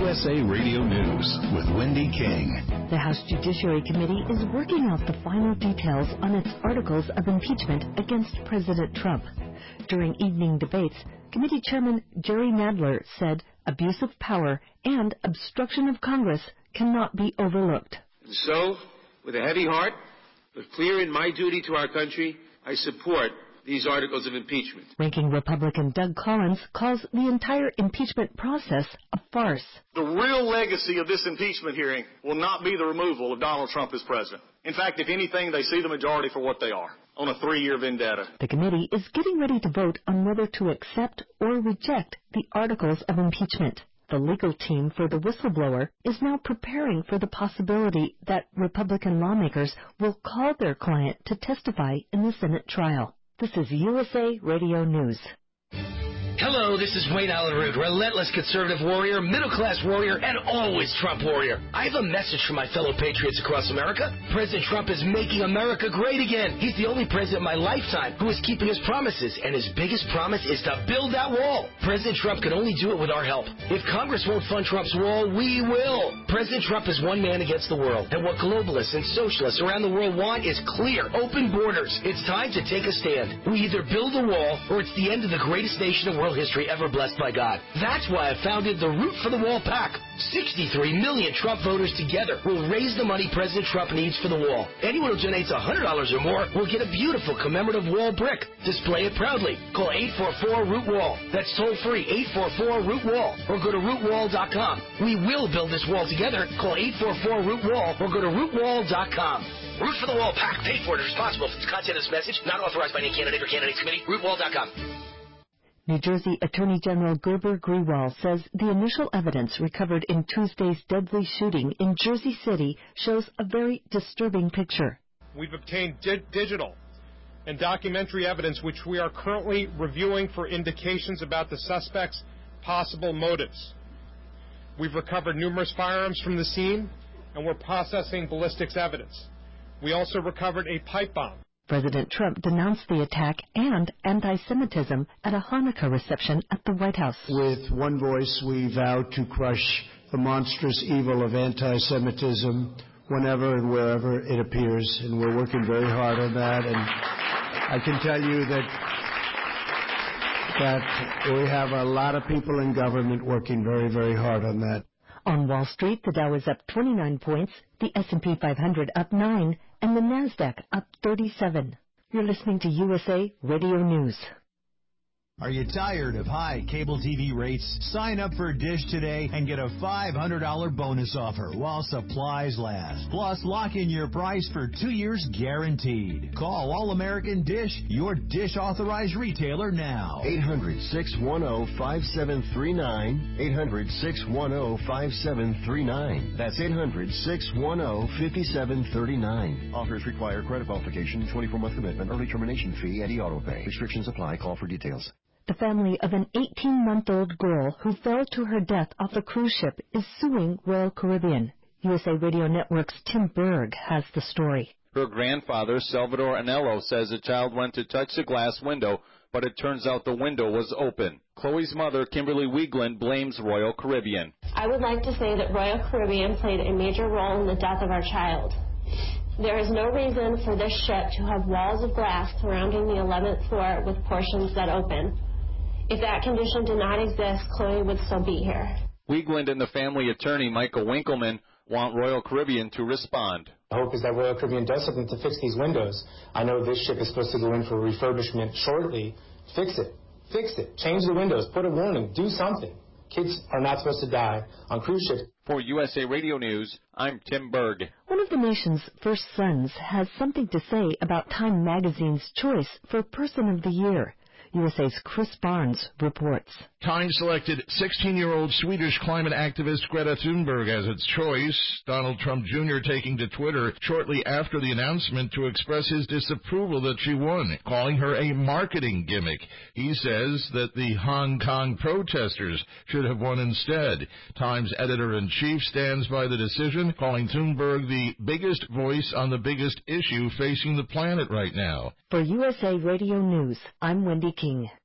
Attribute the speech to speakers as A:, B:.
A: USA Radio News with Wendy King.
B: The House Judiciary Committee is working out the final details on its articles of impeachment against President Trump. During evening debates, Committee Chairman Jerry Nadler said abuse of power and obstruction of Congress cannot be overlooked.
C: And so, with a heavy heart, but clear in my duty to our country, I support these articles of impeachment.
B: Ranking Republican Doug Collins calls the entire impeachment process a farce.
D: The real legacy of this impeachment hearing will not be the removal of Donald Trump as president. In fact, if anything, they see the majority for what they are, on a 3-year vendetta.
B: The committee is getting ready to vote on whether to accept or reject the articles of impeachment. The legal team for the whistleblower is now preparing for the possibility that Republican lawmakers will call their client to testify in the Senate trial. This is USA Radio News.
E: Hello, this is Wayne Allen Root, relentless conservative warrior, middle-class warrior, and always Trump warrior. I have a message for my fellow patriots across America. President Trump is making America great again. He's the only president in my lifetime who is keeping his promises, and his biggest promise is to build that wall. President Trump can only do it with our help. If Congress won't fund Trump's wall, we will. President Trump is one man against the world, and what globalists and socialists around the world want is clear, open borders. It's time to take a stand. We either build a wall, or it's the end of the greatest nation in world history ever blessed by God. That's why I founded the Root for the Wall PAC. 63 million Trump voters together will raise the money President Trump needs for the wall. Anyone who donates $100 or more will get a beautiful commemorative wall brick. Display it proudly. Call 844-ROOT-WALL. That's toll free, 844-ROOT-WALL. Or go to rootwall.com. We will build this wall together. Call 844-ROOT-WALL or go to rootwall.com. Root for the Wall PAC, paid for and responsible for the content of this message, not authorized by any candidate or candidates committee. Rootwall.com.
B: New Jersey Attorney General Gerber Grewal says the initial evidence recovered in Tuesday's deadly shooting in Jersey City shows a very disturbing picture.
F: We've obtained digital and documentary evidence which we are currently reviewing for indications about the suspect's possible motives. We've recovered numerous firearms from the scene, and we're processing ballistics evidence. We also recovered a pipe bomb.
B: President Trump denounced the attack and anti-Semitism at a Hanukkah reception at the White House.
G: With one voice, we vow to crush the monstrous evil of anti-Semitism whenever and wherever it appears, and we're working very hard on that. And I can tell you that we have a lot of people in government working very, very hard on that.
B: On Wall Street, the Dow is up 29 points, the S&P 500 up 9, and the Nasdaq up 37. You're listening to USA Radio News.
H: Are you tired of high cable TV rates? Sign up for Dish today and get a $500 bonus offer while supplies last. Plus, lock in your price for 2 years guaranteed. Call All-American Dish, your Dish authorized retailer now.
I: 800-610-5739. 800-610-5739. That's 800-610-5739. Offers require credit qualification, 24-month commitment, early termination fee, and auto pay. Restrictions apply. Call for details.
B: The family of an 18-month-old girl who fell to her death off a cruise ship is suing Royal Caribbean. USA Radio Network's Tim Berg has the story.
J: Her grandfather, Salvador Anello, says the child went to touch the glass window, but it turns out the window was open. Chloe's mother, Kimberly Wiegland, blames Royal Caribbean.
K: I would like to say that Royal Caribbean played a major role in the death of our child. There is no reason for this ship to have walls of glass surrounding the 11th floor with portions that open. If that condition did not exist, Chloe would still be here.
J: Wiegland and the family attorney, Michael Winkleman, want Royal Caribbean to respond.
L: The hope is that Royal Caribbean does something to fix these windows. I know this ship is supposed to go in for refurbishment shortly. Fix it. Fix it. Change the windows. Put a warning. Do something. Kids are not supposed to die on cruise ships.
J: For USA Radio News, I'm Tim Berg.
B: One of the nation's first sons has something to say about Time Magazine's choice for Person of the Year. USA's Chris Barnes reports.
M: Time selected 16-year-old Swedish climate activist Greta Thunberg as its choice. Donald Trump Jr. taking to Twitter shortly after the announcement to express his disapproval that she won, calling her a marketing gimmick. He says that the Hong Kong protesters should have won instead. Time's editor-in-chief stands by the decision, calling Thunberg the biggest voice on the biggest issue facing the planet right now.
B: For USA Radio News, I'm Wendy King.